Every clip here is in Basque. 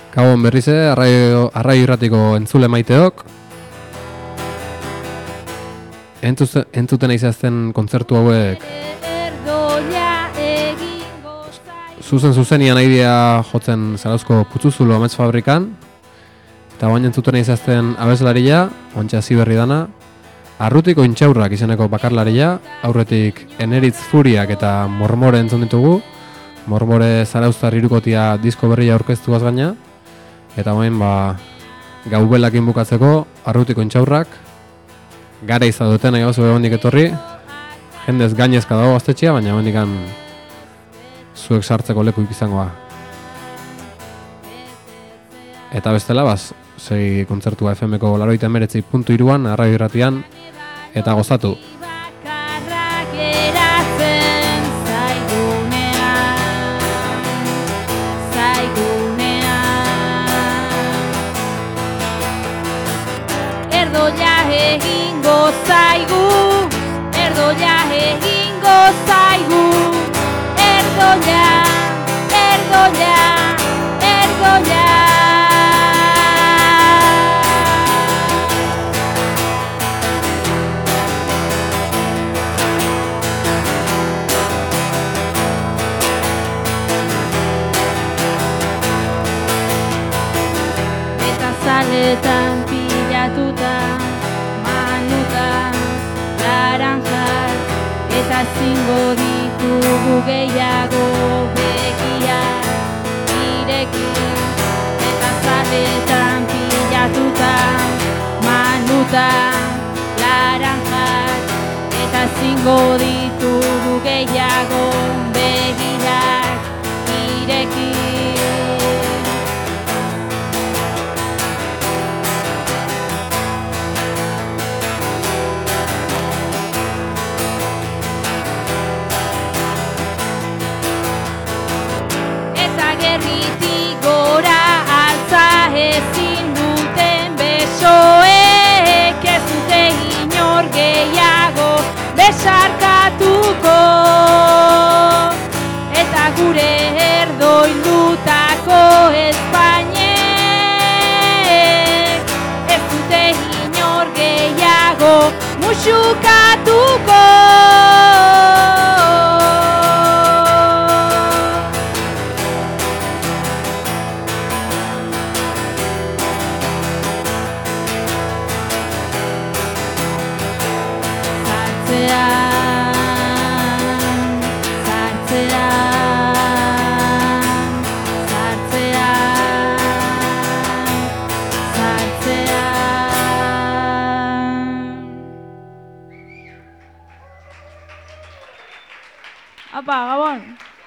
Gabon berrize, arrai irratiko entzule maiteok. Entzuten izazten kontzertu hauek zuzenian aidea jotzen Zarauzko Putzuzulo amets fabrikan. Eta baina entzuten izazten abeslaria, ontsa ziberri dana. Arrutiko intxaurrak izeneko bakarlaria, aurretik Eneritz Furiak eta Mormore entzun ditugu. Mormore Zarauztar irukotia disko berria aurkeztuaz gaina. Eta bain, gaubelakin bukatzeko, arrutiko intxaurrak, gara izaduten nahi gauzue hondik etorri, jendez gainezka dago gaztetxea, baina hondikan zuek sartzeko leku izangoa. Eta bestela, segi kontzertua FM-ko 89.3an, arrai irratian, eta gozatu. Erdoia egingo zaigu, erdoia egingo zaigu, erdoia, erdoia, erdoia. Eta zaletan pilatuta, manuta, laranjas, eta zingo ditugu gehiago begiak ireki. Eta zaletan pilatuta, manuta, laranjas, eta zingo ditugu gehiago begiak ireki. Gerritik gora altza ezin duten besoek, ez dute inor gehiago besarkatuko. Eta gure erdoildutako Espainek, ez dute inor gehiago muxukatuko. Apa, Gabon!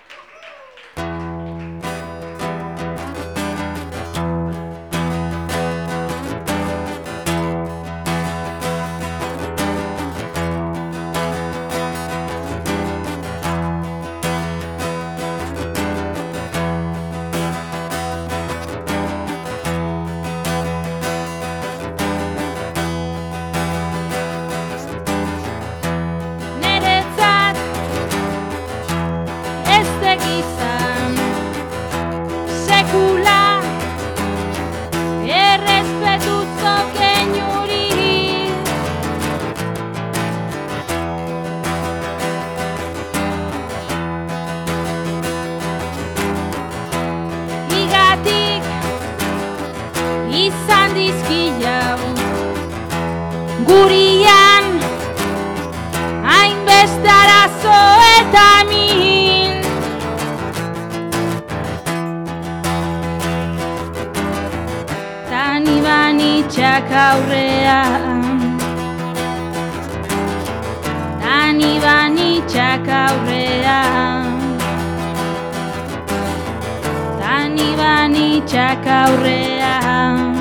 Izan dizkilau gurian hainbeste arazo eta mil. Tan iban itxak aurrean, tan iban itxak aurrean, tan iban itxak aurrean.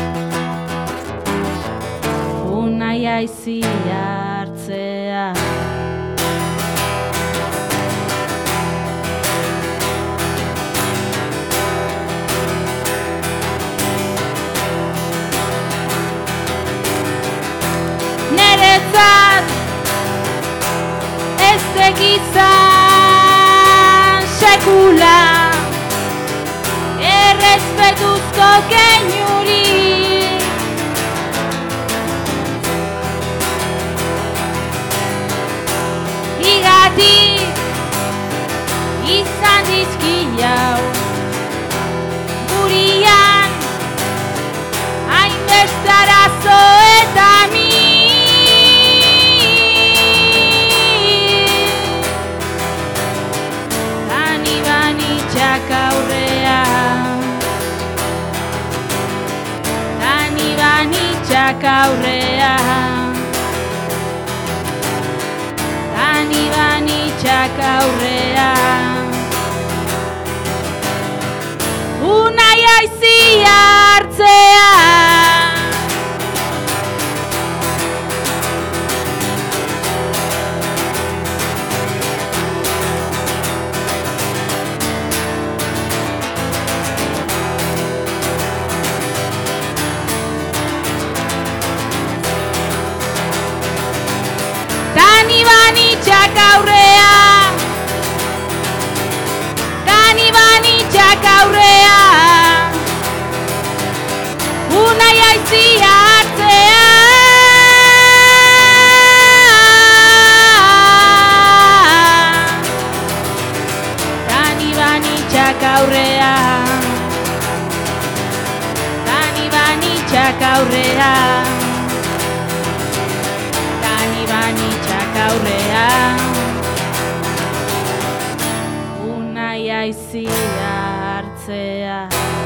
Unai aizi hartzea. Neretzat ez egizan sekula errespetuzko keinuri. Igatik izan dizki jau gurian hainbeste arazo eta Tani banitxak aurrean, tani banitxak aurrean, tani banitxak aurrean. Unai aizia hartzea. Tani banitxak aurrean, tani banitxak aurrean, unai aizia hartzea. Tani banitxak aurrean, tani banitxak aurrean, tani banitxak aurrean, unai aizia hartzea.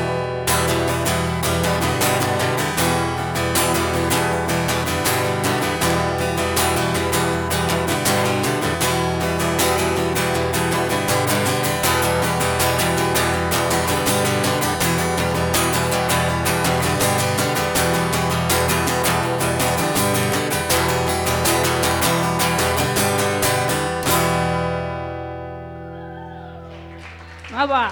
Aba!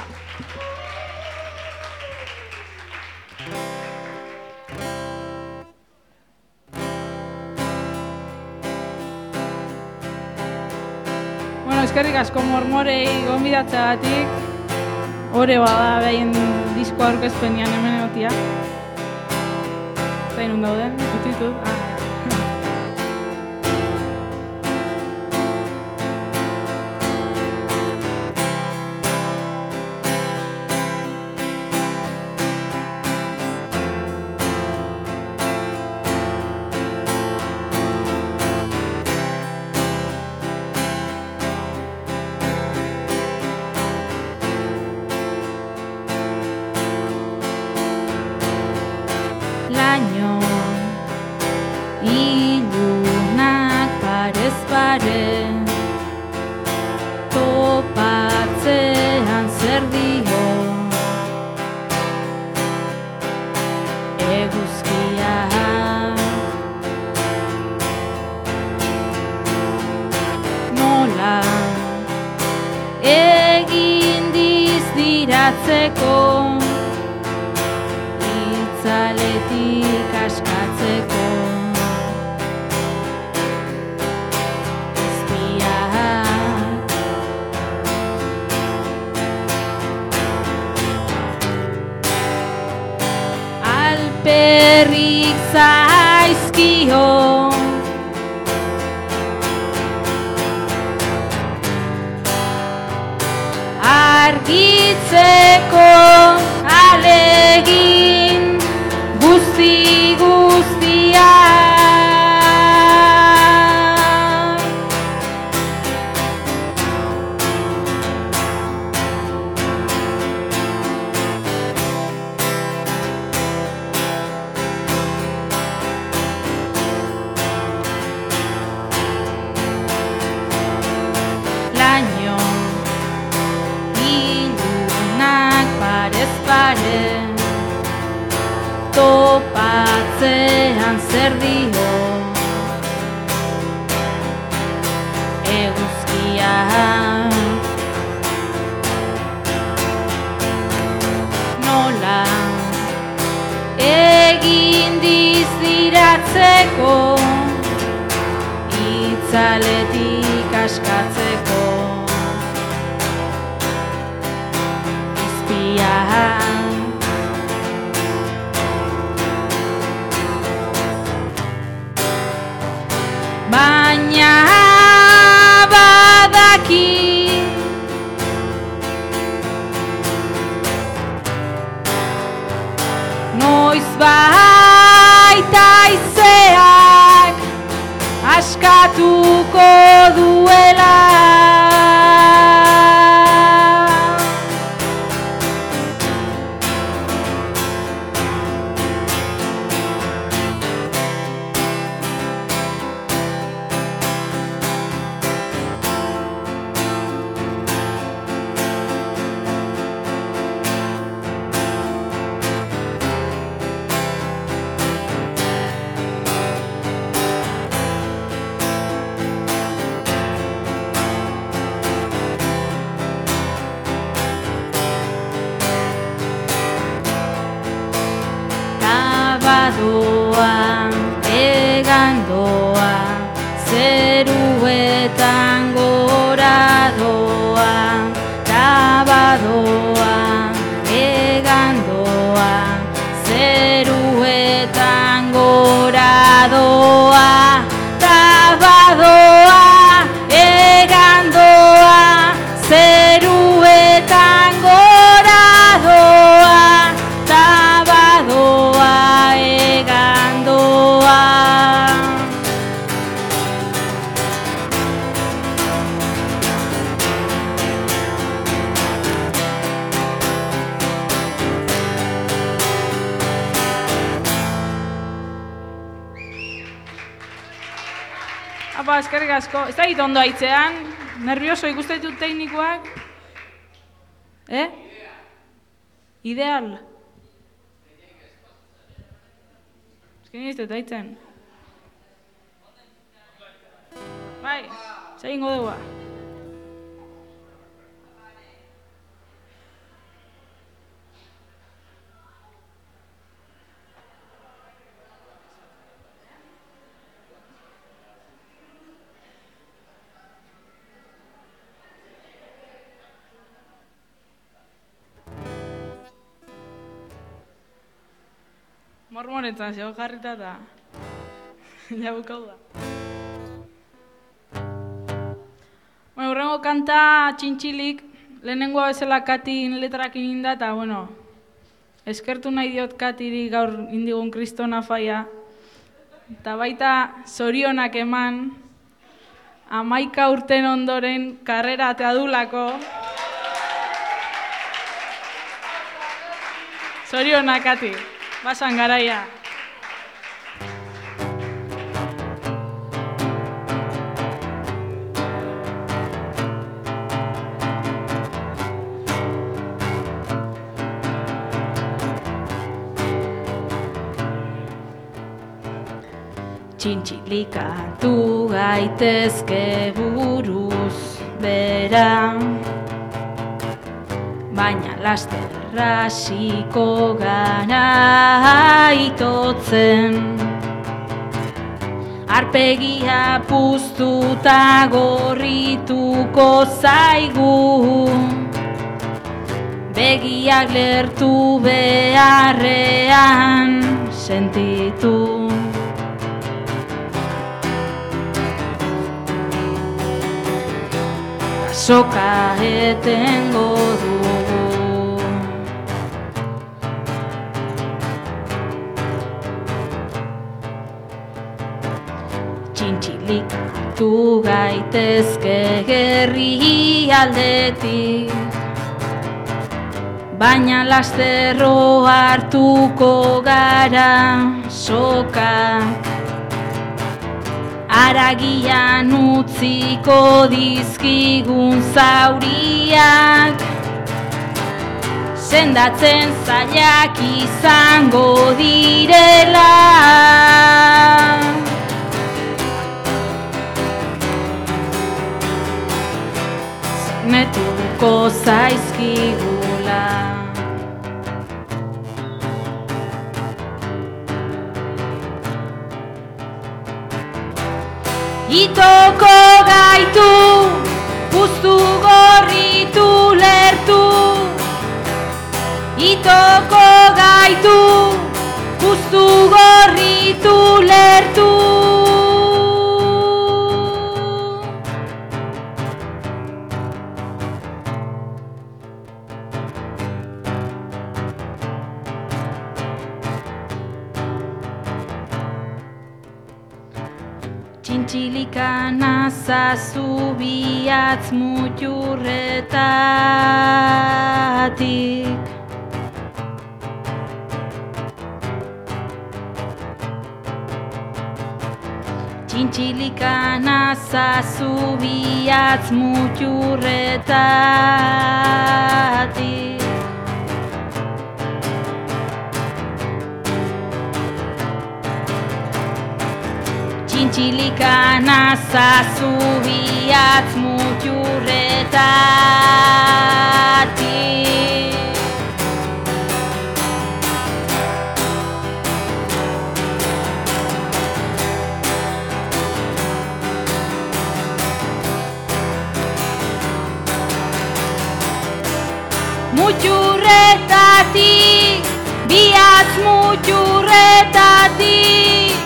Bueno, eskerrik asko mormorei gonbidatzeagatik. Ore bada behin disko aurkezpenean hemen egotia. Zain non dauden, ditut. Laino ilunak parez pare, topatzean zer dio eguzkia. Nola egin dizdiratzeko itzaletik askatzeko izpiak. Alperrik zaizkio argitzeko alegin guztia. Laino ilunak parez pare, topatzean zer dio eguzkia. Nola egin dizdiratzeko itzaletik askatzeko izpiak. baina badaki noiz baita izeak askatuko duela. Tabadoa, egandoa, zeruetan gora doa. Tabadoa, egandoa, zeruetan gora doa. Tabadoa, egandoa, zeruetan gora doa. Tabadoa, egandoa. Apa, eskerrik asko. Ez da hit ondo haitzean? Nervioso ikusten ditut teknikoak? Ideal. Esken ez dut haitzen. Bai, zaingo dugu. Mormonetan zego jarrita eta jabukau da. Bueno, urrengo kanta txintxilik, lehenengoa bezala Katin letrakin inda, eta bueno, eskertu nahi diot Katiri gaur indigun kristona faia, eta baita zorionak eman, 11 urten ondoren karrera ateadulako. Zorionak, Kati. Basan garaia. Txintxilikatu gaitezke buruz bera, baina laster hasiko gara itotzen. Arpegia puztuta gorrituko zaigu, begiak lertu beharrean sentitu. Soka etengo dugu, txintxilikatu gaitezke gerri aldetik, baina lasterro hartuko gara sokak. Aragian utziko dizkigun zauriak, sendatzen zailak izango direla. Metuko zaizkigula. Itoko gaitu, puztu gorritu lertu. Itoko gaitu, puztu gorritu lertu. Txintxilika nazazu bihatz muturretatik. Txintxilika nazazu bihatz muturretatik. Txintxilika nazazu bihatz muturretatik. Muturretatik, bihatz muturretatik.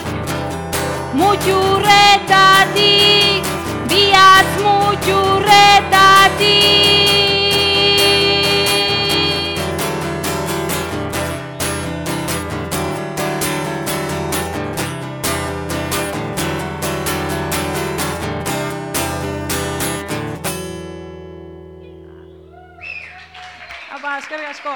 Muturretatik, bihatz muturretatik. Apa, eskerrik asko.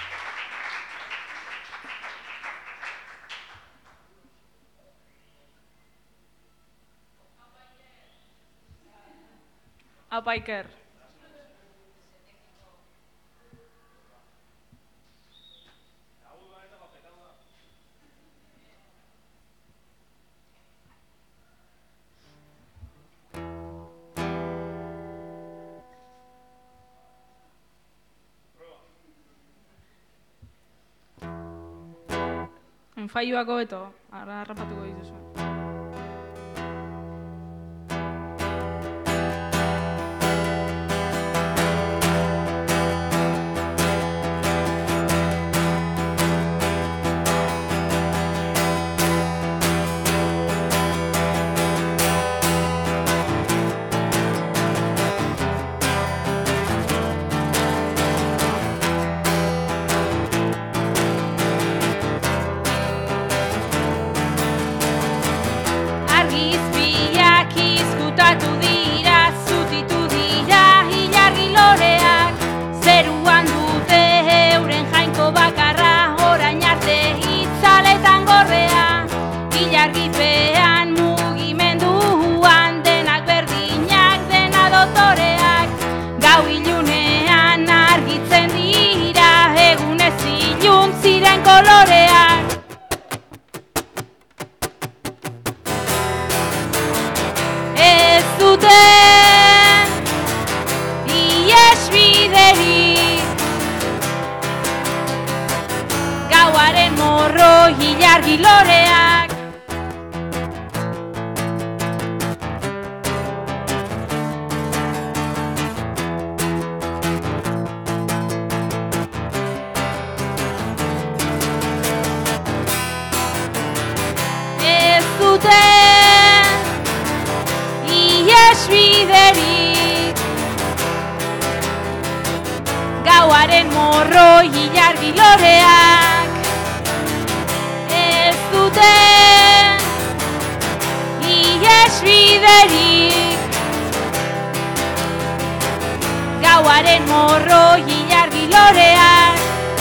Apa, Iker. Enfaiuak hobeto, ara harrapatuko dituzu. Argizpiak izkutatu dira, zutitu dira ilargi loreak. Zeruan dute euren jainko bakarra, orain arte itzaletan gorrea. Ilargipean mugimenduan denak berdinak, dena dotoreak. Gau ilunean argitzen dira, egunez ilun ziren koloreak. Ez duten iesbiderik, gauaren morro ilargi loreak. Ez duten iesbiderik, gauaren morro ilargi loreak. Ez duten iesbiderik, gauaren morro ilargi loreak.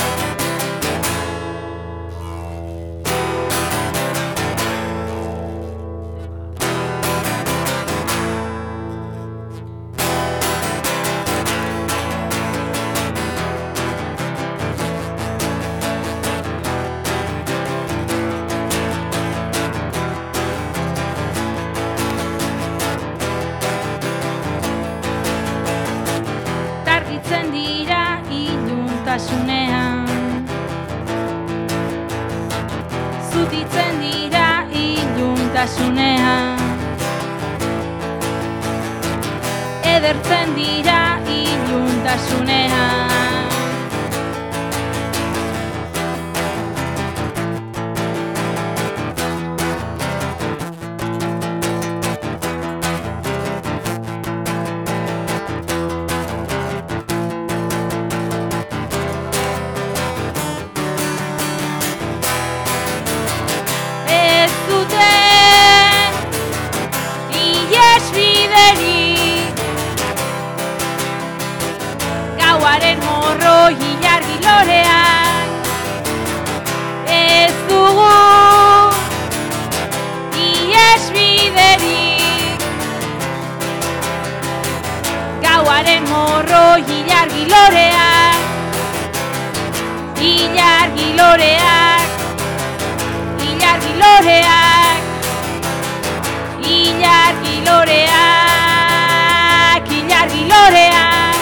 Targitzen dira iluntasunean, zutitzen dira iluntasunean, edertzen dira iluntasunean. Ez duten loreak, ilargi loreak, ilargi loreak, ilargi loreak, ilargi loreak.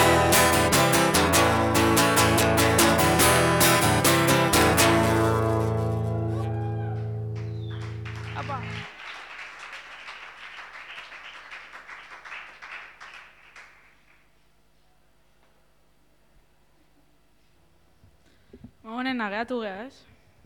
Honen ageatu geha, ez?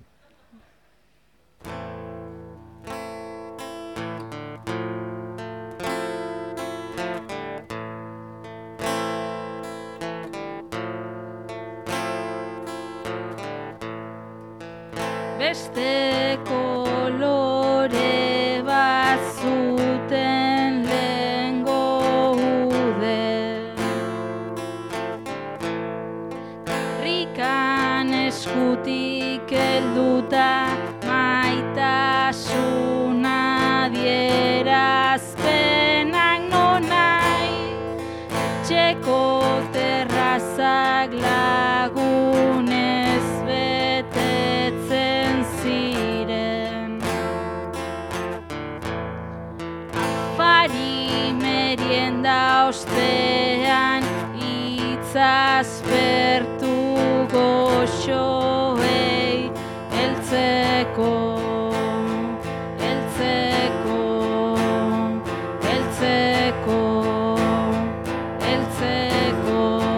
Beste kolore bat zuten lehengo ude, rikan eskutik helduta maitasuna adierazpenak nonai, txeko terrazak lagunez betetzen ziren. Afari merienda ostean itzazpertu goxoei heltzeko, heltzeko, heltzeko, heltzeko.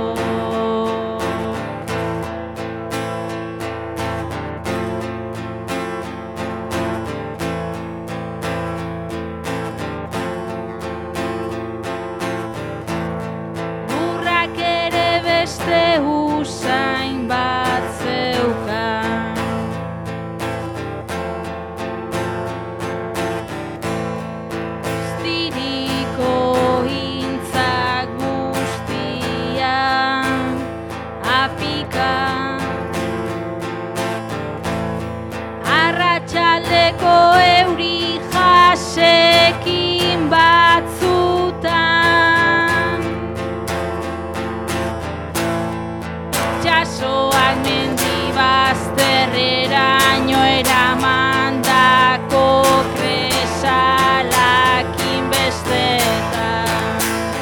Lurrak ere beste usain bat zeukan, ztiriko hintzak guztian apika, arratsaldeko euri jasekin batzutan, itxasoak mendi bazterreraino eramandako kresalakin bestetan.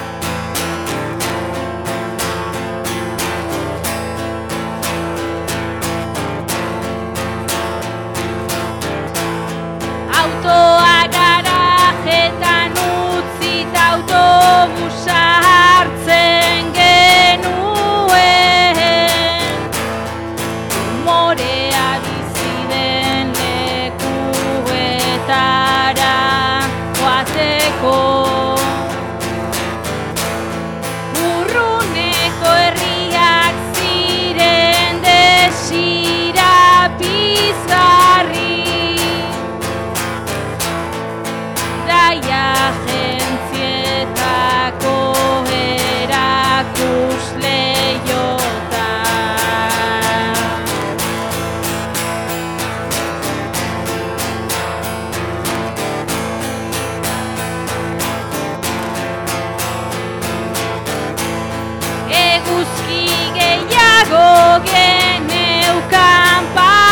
Autoa garajetan utzita autobusa hartzen genuen, morea bizi den lekuetara joateko. Urruneko herriak ziren desira pizgarri, daia agentzietako erakusle jota. Eguzki gehiago geneukan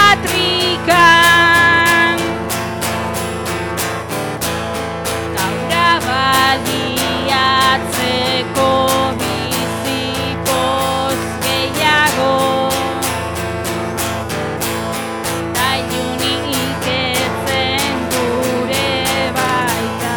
patrikan, gaura baliatzeko bizipoz gehiago, ta ilunik etzen gure baita.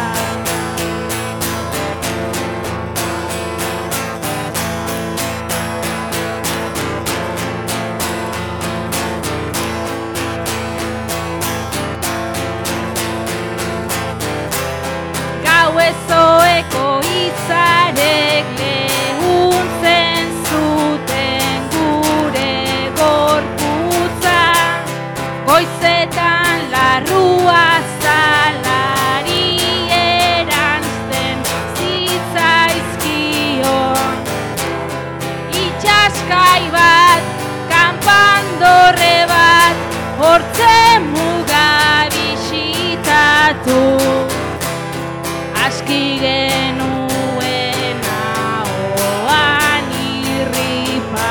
Gau ezoeko izarek lehuntzen zuten gure gorputza, goizetan larrua zalari eranzten zitzaizkion, itxaskai bat, kanpandorre bat, hortze muga bisitatu, aski genuen ahoan irripa.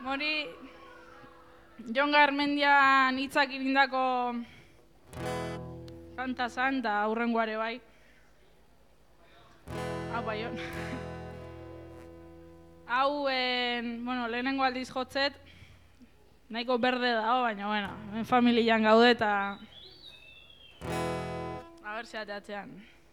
Hori Jon Garmendian hitzak irindako kanta zan, eta aurrengoare bai. Hau bai, Jon. Hau, lehenengo aldiz jotzet, nahiko berde dago, baina, hemen familian gaude eta a ber zeateatzean.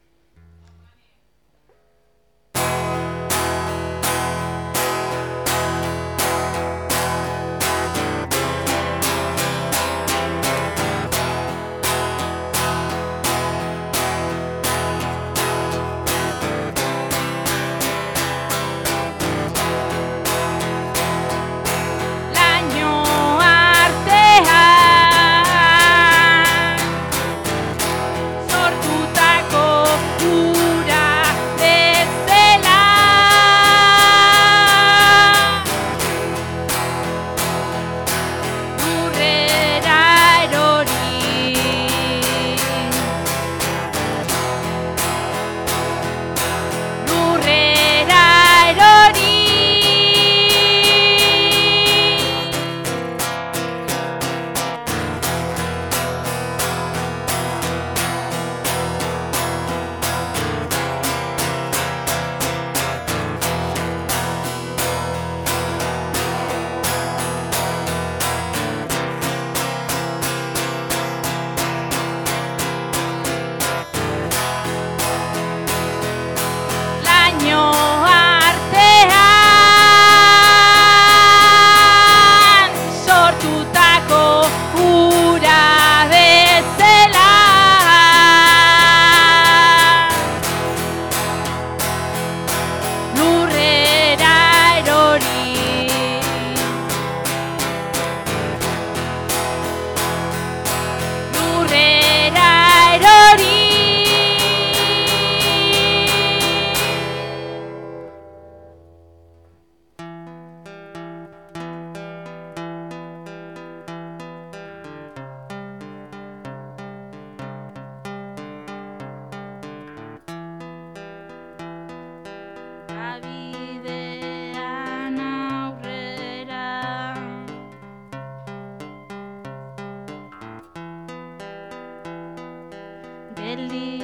Geldi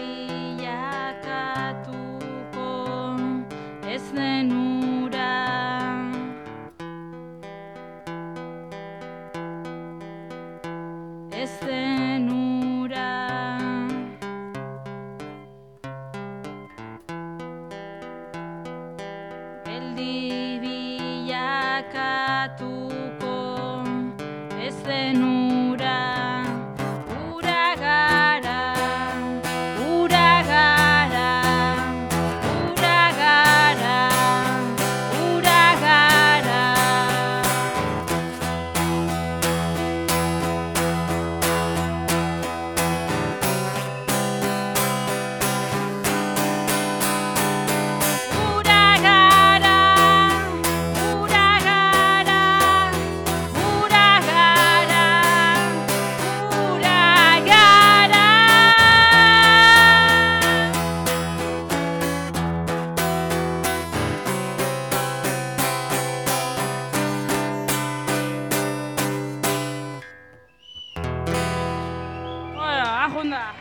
bilakatuko ez den ura, ez den ura. Geldi bilakatuko ez den ura. Ajunda.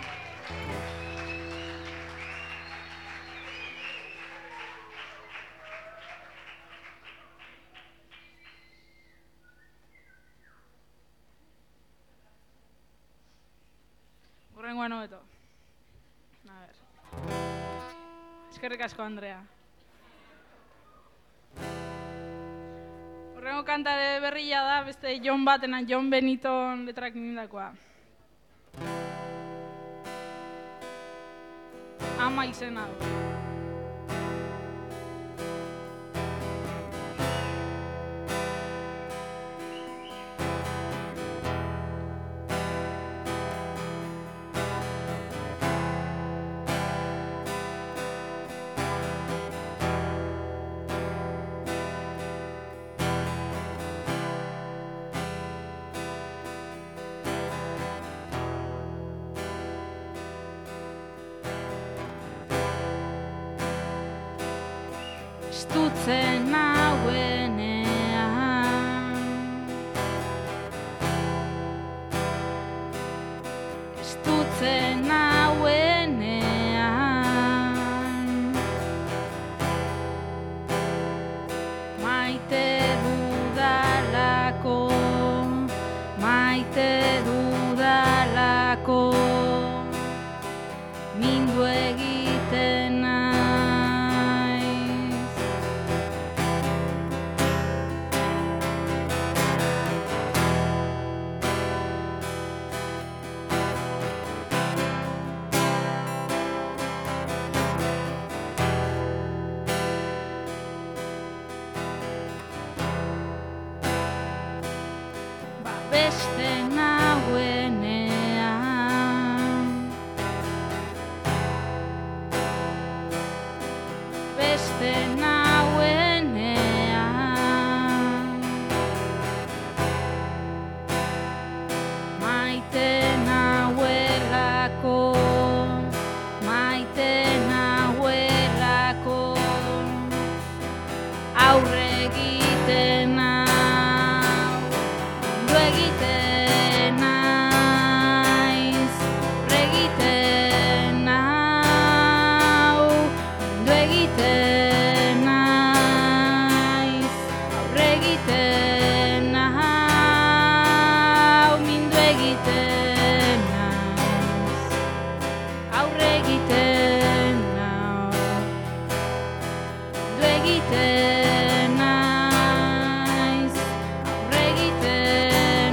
Hurrengoan hobeto. A ver. Eskerrik asko, Andrea. Hurrengo kantare berria da, beste Jon batena, Jon Beniton letrak nindakoa. Ama izena du. Estutzen nauenean estutzen nauenean. Maite dudalako, maite dudalako, mindu egiten naiz. Beste nauenean, beste nauenean, maite nauelako, maite nauelako, aurre egiten egiten naiz, regiten nau, ondo egiten naiz, regiten nau, mindu egiten naiz, aurre egiten nau, ondo egiten naiz, aurre egiten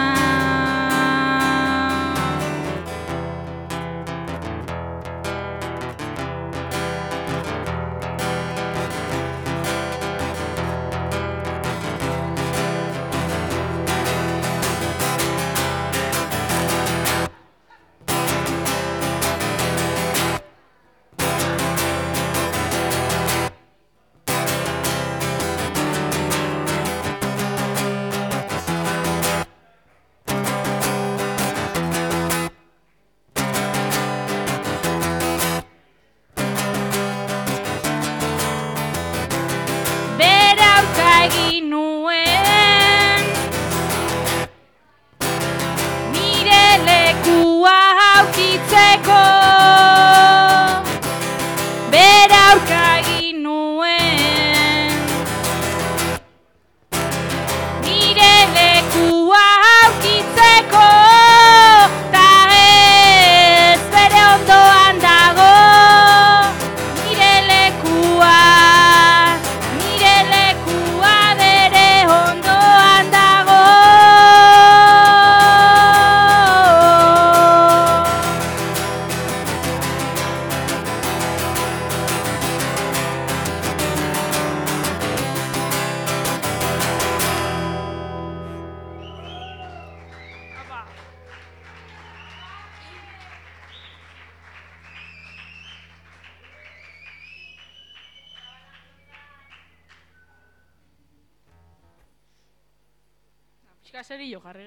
egin nuen, nire lekua aurkitzeko, bere aurka egin nuen, nire lekua aurkitzeko, ta ez bere ondoan dago, nire lekua. Pixka serio jarri.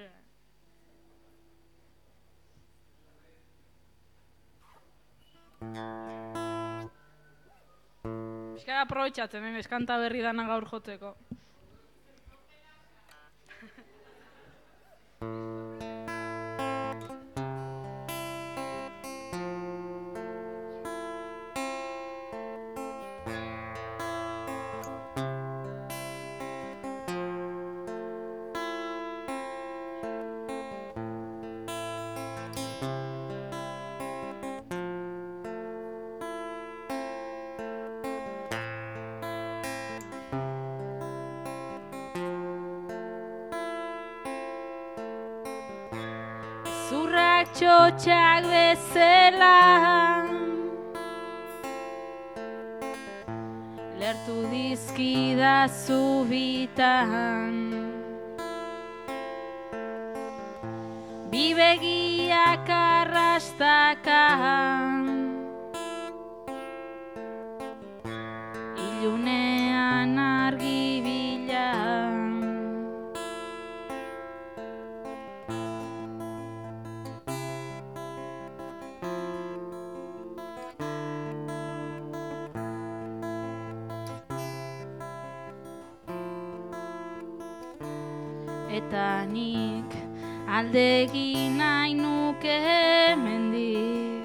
Pixka aprobetxatzen, eskanta berri dana gaur jotzeko. Zurrak txotxak bezala lertu dizkidazu bitan, bi begiak arrastakan, ilunean argi bilan. Eta nik alde egin nahi nuke hemendik.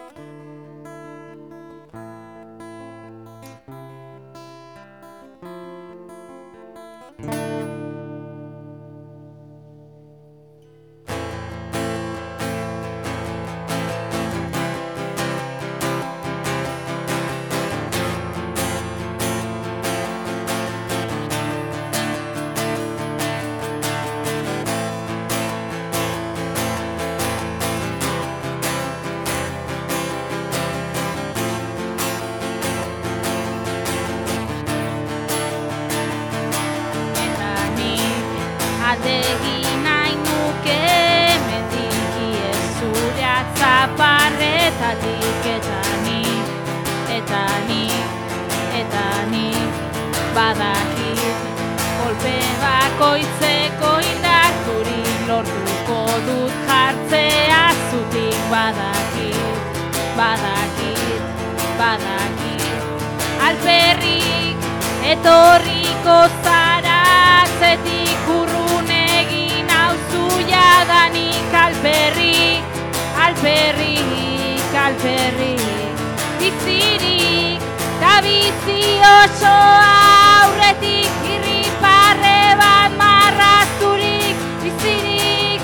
Aldegi nahi nuke hemendik ihes zure atzaparretatik eta nik badakit kolpe bakoitzeko indarturik lortuko dut jartzea zutik badakit alperrik etorriko zara atzetik urrun egin auzu jadanik alperrik bizirik ta bizi osoa aurretik irriparre bat marrazturik bizirik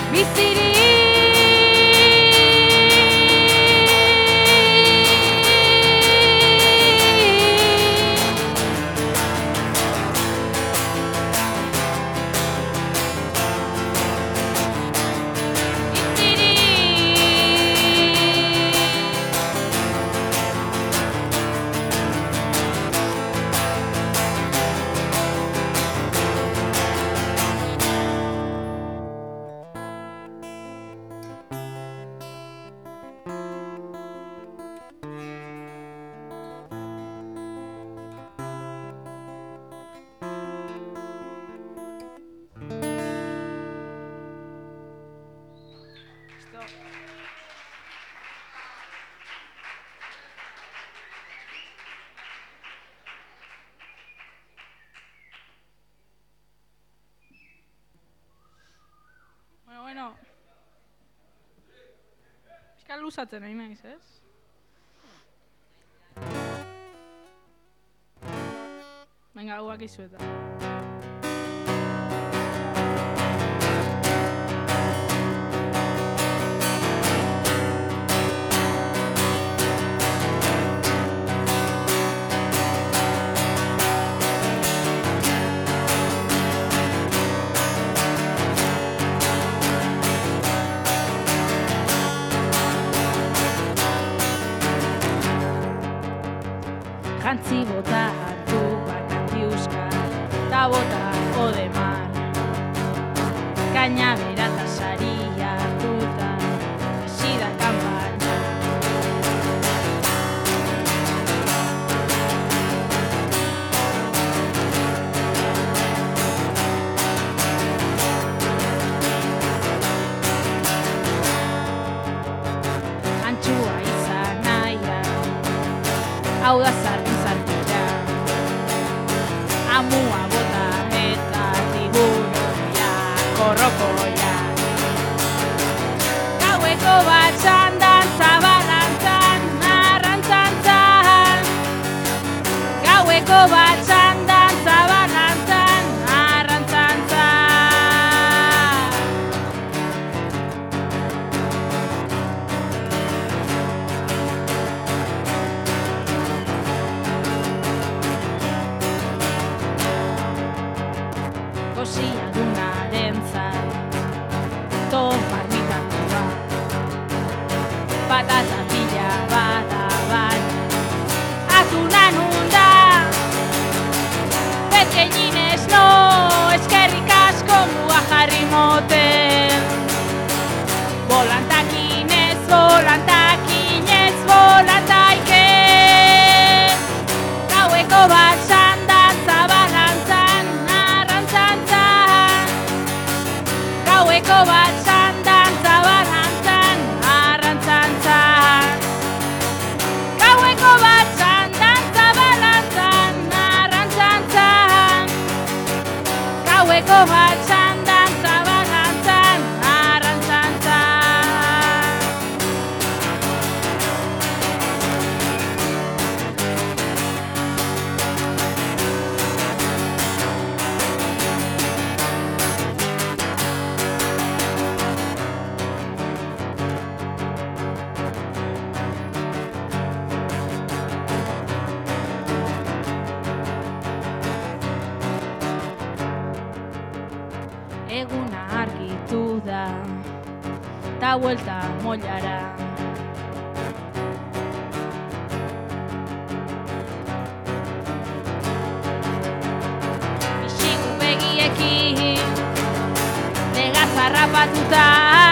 Bueno, pixka luzatzen nahi naiz, ez? Venga, hauak izueta. Jantzi bota hartu bakati euskal, ta bota ode mar. Kaina berata saria hartuta, hasi da kanpaina. Antxua izan nahian, hau da zartira, amua bota eta tiburoia, korrokoia. Gaueko bat txandan, zabalantzan, arrantzantzan. Gaueko bat txandan, zabalantzan, arrantzantzan. Gosia dunaren zai, marmitatua. Patata pila bada bai, atuna nunda. Pequeñines no, eskerrik asko mua jarri moten. Volantakinez, volantaike. Gaueko bat txandan, zabalantzan, arrantzantzan. Gaueko bat txandan, zabalantzan, arrantzantzan. Gaueko bat txandan, zabalantzan, arrantzantzan. Gaueko bat txandan, zabalantzan, eta vuelta mollara. Isigu begiekin nega zarrapatuta,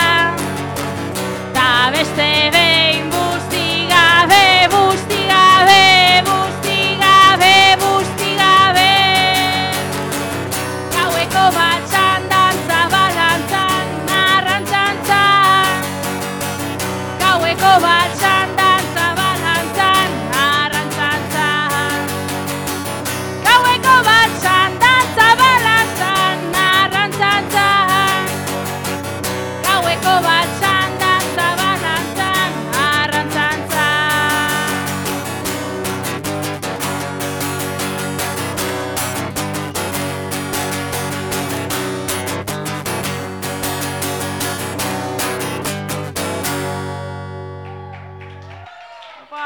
ta beste behin busti gabe, busti gabe, busti gabe, busti gabe. Gaueko bat txandantza balantzan, arrantzantza. Gaueko bat txandantza balantzan, arrantzantza. Gaueko bat txandantza balantzan, arrantzantza. Gaueko bat txandantza balantzan, arrantzantza. Opa!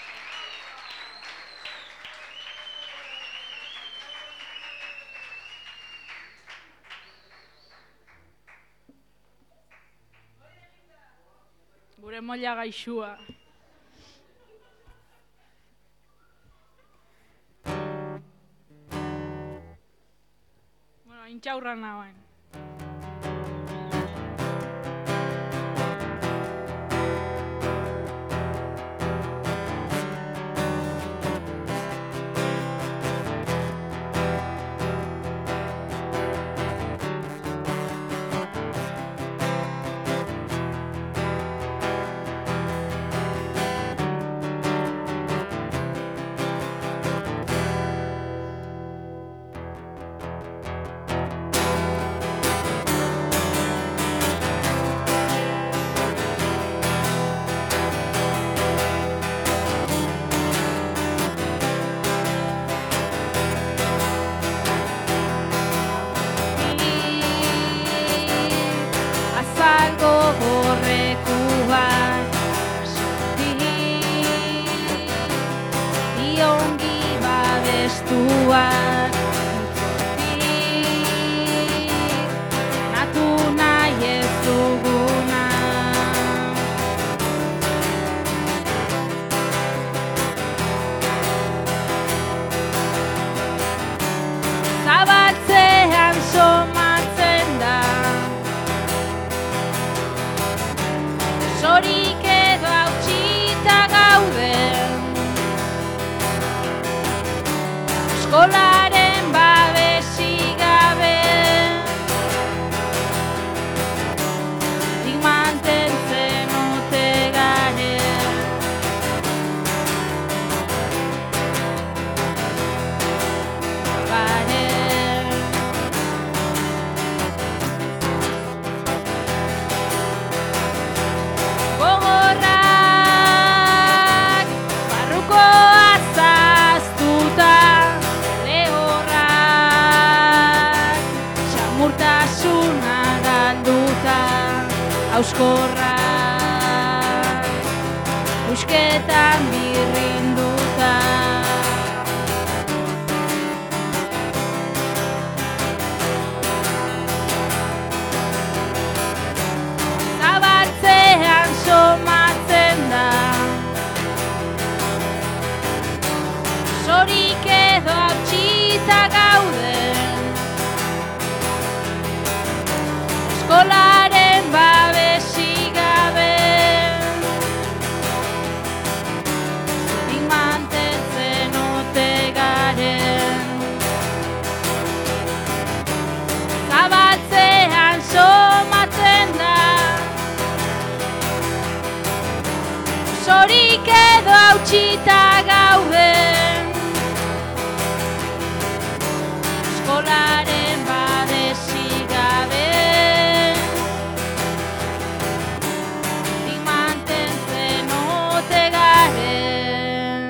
Gure molla gaixua. Bueno, intxaurra nagoen. Azalgo gorrekuan, ongi babestuan, natu nahi ez duguna. Zabaltzean somatzen da, zorik edo hautsita gaude, eskolaren babesik gabe, nik mantentzen ote garen. Gogorrak, barruko azaztuta, lehorrak, samurtasuna galduta, hauskorrak, busketan birrinduta. Zabaltzean somatzen da, zorik edo hautsita gaude, eskolaren babesik gabe, nik mantentzen ote garen. Zabaltzean somatzen da, zorik edo hautsita gaude, eskolaren babesik gabe, nik mantentzen ote garen.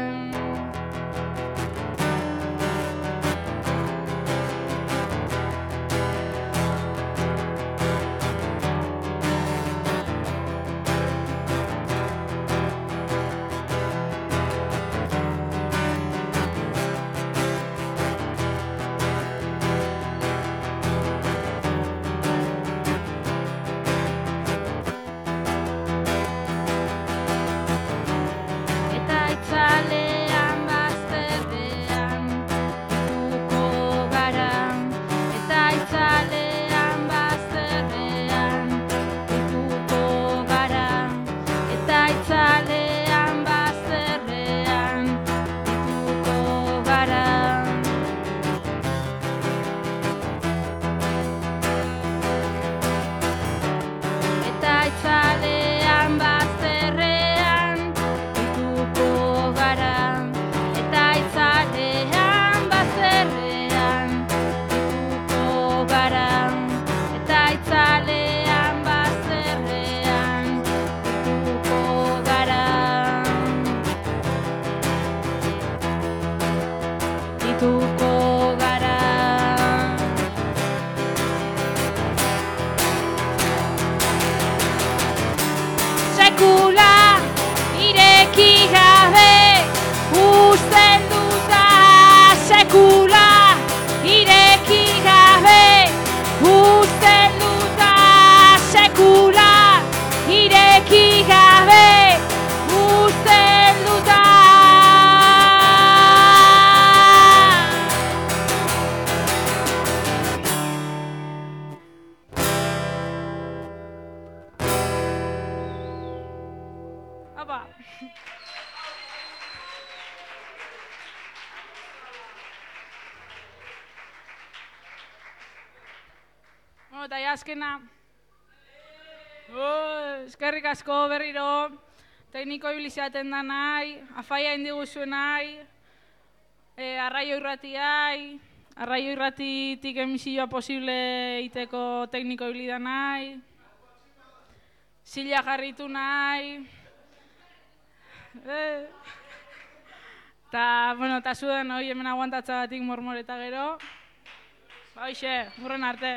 sekula ireki gabe uzten duta sekula ireki gabe uzten duta sekula ireki gabe uzten duta. Apa. Eta azkena. Eskerrik asko berriro. Tekniko ibilizaten da nahi, afaia indiguzue nahi, arraio irratiai, arraio irratitik emisioa posible iteko tekniko ibilida nahi, zila jarritu nahi, eta zuen hori hemen aguantatza batik mormoreta gero, hoxe, hurren arte.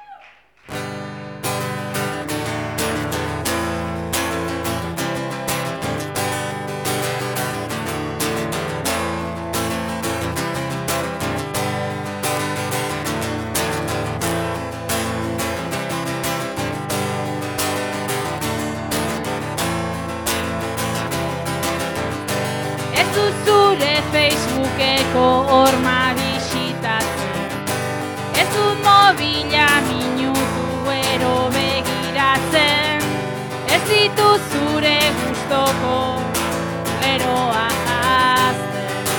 Zure Facebookeko horma bisitatzen, ez dut mobila minutuero begiratzen, ez ditut zure gustoko leroa hazten.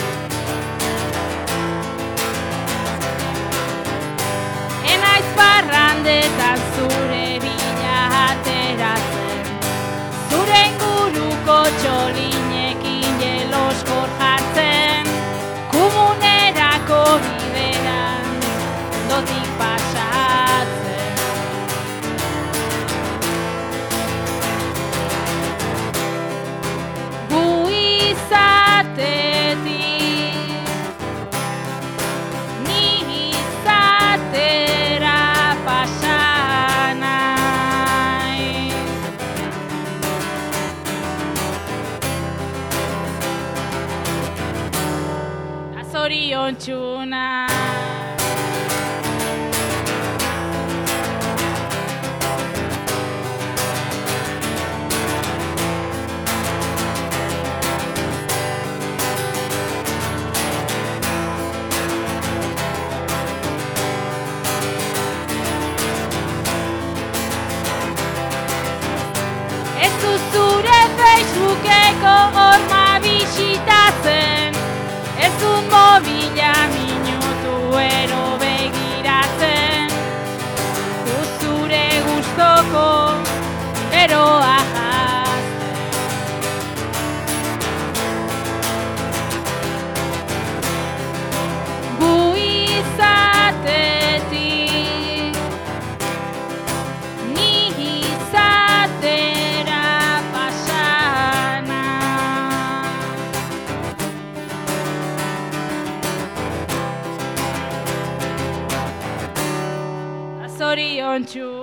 Enaiz parrandetan zure bila ateratzen, zure inguruko txolinekin jeloskor jartzen, komunerako bidean dotik pasatzen. Gu izatetik, ni izatera pasa nahi. Zoriontsu nahi. Ez dut zure Facebookeko horma bisitatzen, ez dut mobila minutuero begiratzen, du zure gustoko eroa jazten. Gu izatetik, ni izatera pasa nahi. Zoriontsu